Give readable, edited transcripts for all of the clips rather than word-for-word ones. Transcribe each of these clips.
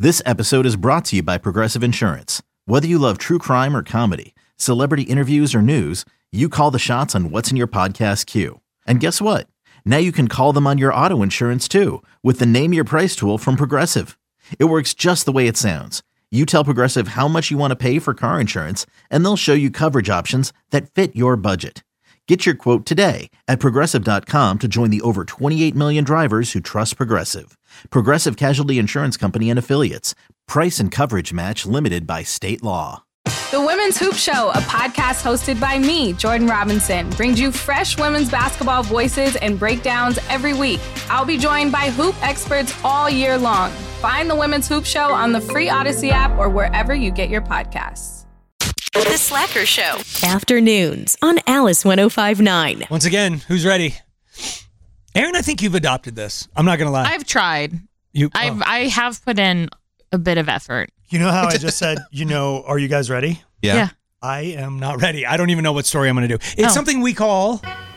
This episode is brought to you by Progressive Insurance. Whether you love true crime or comedy, celebrity interviews or news, you call the shots on what's in your podcast queue. And guess what? Now you can call them on your auto insurance too with the Name Your Price tool from Progressive. It works just the way it sounds. You tell Progressive how much you want to pay for car insurance, and they'll show you coverage options that fit your budget. Get your quote today at Progressive.com to join the over 28 million drivers who trust Progressive. Progressive Casualty Insurance Company and Affiliates. Price and coverage match limited by state law. The Women's Hoop Show, a podcast hosted by me, Jordan Robinson, brings you fresh women's basketball voices and breakdowns every week. I'll be joined by hoop experts all year long. Find the Women's Hoop Show on the free Odyssey app or wherever you get your podcasts. The Slacker Show. Afternoons on Alice 105.9. Once again, who's ready? Aaron, I think you've adopted this. I'm not going to lie. I've tried. I have put in a bit of effort. You know how I just said, are you guys ready? Yeah. I am not ready. I don't even know what story I'm going to do. It's something we call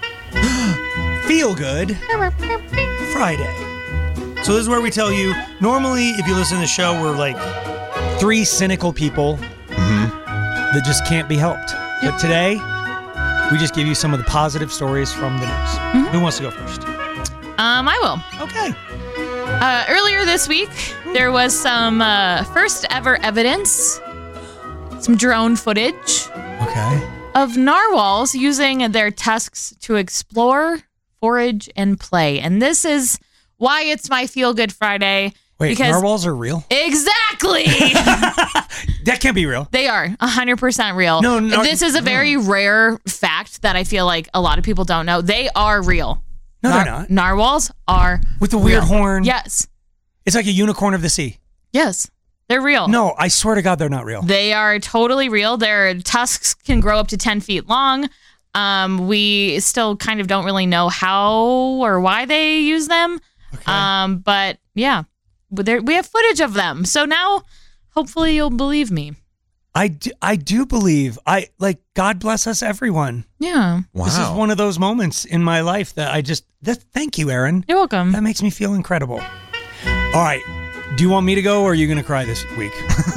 Feel Good Friday. So this is where we tell you, normally if you listen to the show, we're like three cynical people that just can't be helped. But today, we just give you some of the positive stories from the news. Who wants to go first? I will. Okay. Earlier this week, there was some first ever evidence, some drone footage of narwhals using their tusks to explore, forage, and play. And this is why it's my Feel Good Friday. Wait, because narwhals are real? Exactly! That can't be real. They are 100% real. No, this is a very rare fact that I feel like a lot of people don't know. They are real. No, they're not. Narwhals are with the weird real. horn? Yes. It's like a unicorn of the sea. Yes. They're real. No, I swear to God, they're not real. They are totally real. Their tusks can grow up to 10 feet long. We still kind of don't really know how or why they use them. Okay. But yeah, we have footage of them. So now, hopefully you'll believe me. I do believe. God bless us, everyone. Yeah. Wow. This is one of those moments in my life that thank you, Aaron. You're welcome. That makes me feel incredible. All right. Do you want me to go or are you going to cry this week?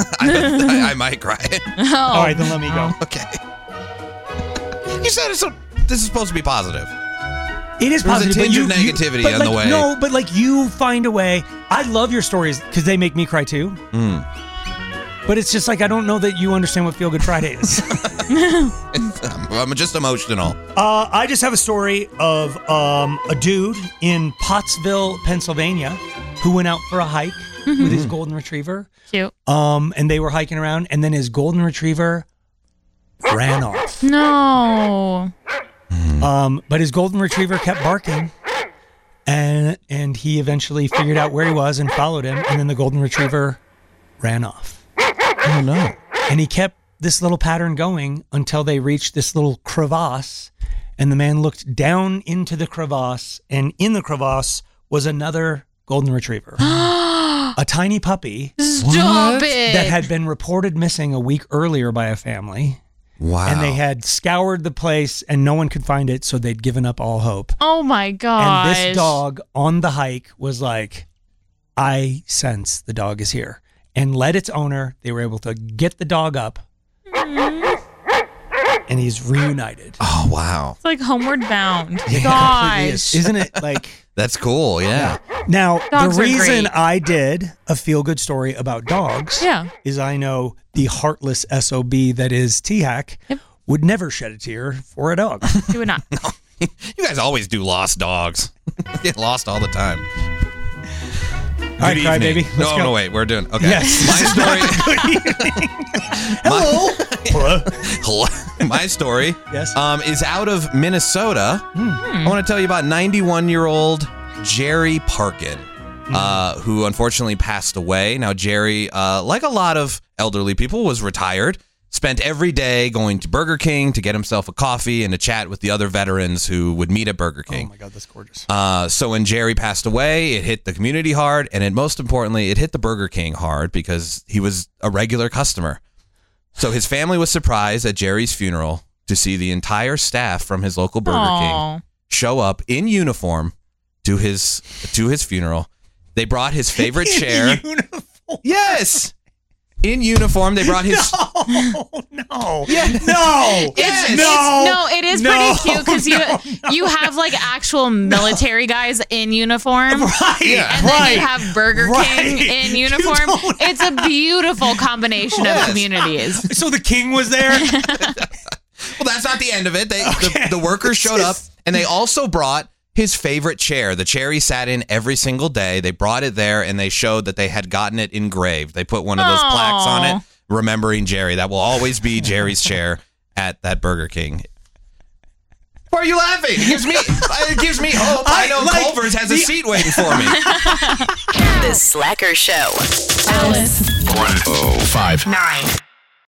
I might cry. Oh. All right, then let me go. Okay. You said this is supposed to be positive. It is positive. There's a tinge of negativity on the way. No, but you find a way. I love your stories because they make me cry too. But it's just I don't know that you understand what Feel Good Friday is. I'm just emotional. I just have a story of a dude in Pottsville, Pennsylvania, who went out for a hike with his golden retriever. Cute. And they were hiking around, and then his golden retriever ran off. No. But his golden retriever kept barking, and he eventually figured out where he was and followed him, and then the golden retriever ran off. Oh, no. And he kept this little pattern going until they reached this little crevasse, and the man looked down into the crevasse, and in the crevasse was another golden retriever. A tiny puppy. Stop it. That had been reported missing a week earlier by a family. Wow. And they had scoured the place and no one could find it, so they'd given up all hope. Oh my gosh. And this dog on the hike was like, I sense the dog is here. And led its owner. They were able to get the dog up. And he's reunited. Oh, wow. It's like Homeward Bound. Yeah, Gosh. Isn't it like... That's cool, yeah. Now, Dogs the are reason great. I did a feel-good story about dogs is I know the heartless SOB that is T-Hack would never shed a tear for a dog. You would not. No. You guys always do lost dogs. Get lost all the time. All right, cry baby. Let's go. No, wait. We're doing... Okay. Yes. My story... Good evening. Hello. Hello. My story Yes. is out of Minnesota. I want to tell you about 91-year-old Jerry Parkin, who unfortunately passed away. Now, Jerry, like a lot of elderly people, was retired. Spent every day going to Burger King to get himself a coffee and to chat with the other veterans who would meet at Burger King. Oh my God, that's gorgeous. So when Jerry passed away, it hit the community hard, and most importantly, it hit the Burger King hard because he was a regular customer. So his family was surprised at Jerry's funeral to see the entire staff from his local Burger King show up in uniform to his funeral. They brought his favorite chair. Yes. In uniform, they brought his. No. Yeah. No. It is pretty cute because you have like actual military guys in uniform. Right. Yeah. And then you have Burger King in uniform. It's a beautiful combination of communities. So the king was there? Well, that's not the end of it. The workers showed up, and they also brought his favorite chair, the chair he sat in every single day. They brought it there, and they showed that they had gotten it engraved. They put one of those plaques on it, remembering Jerry. That will always be Jerry's chair at that Burger King. Why are you laughing? It gives me hope. I know Culver's has a seat waiting for me. The Slacker Show. Alice 1059.